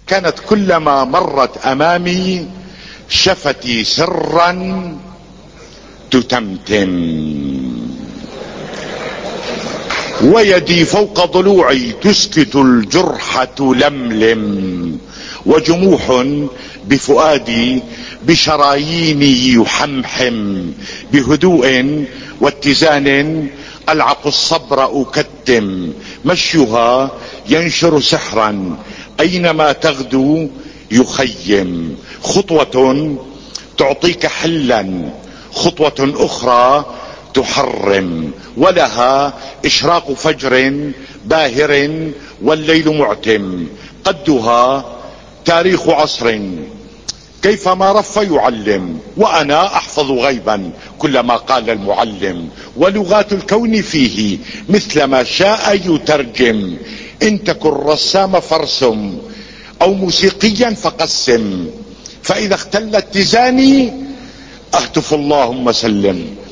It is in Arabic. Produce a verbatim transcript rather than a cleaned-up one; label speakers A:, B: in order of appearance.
A: كانت كلما مرت امامي شفتي سرا تتمتم، ويدي فوق ضلوعي تسكت الجرح تلملم، وجموح بفؤادي بشراييني يحمحم، بهدوء واتزان ألعق الصبر أكتم، مشيها ينشر سحرا أينما تغدو يخيم، خطوة تعطيك حلا خطوة أخرى تحرم، ولها إشراق فجر باهر والليل معتم، قدها تاريخ عصر كيفما رف يعلم، وأنا أحفظ غيبا كلما قال المعلم، ولغات الكون فيه مثل ما شاء يترجم، إن تكن رسام فارسم أو موسيقيا فقسم، فإذا اختل اتزاني أهتف اللهم سلم.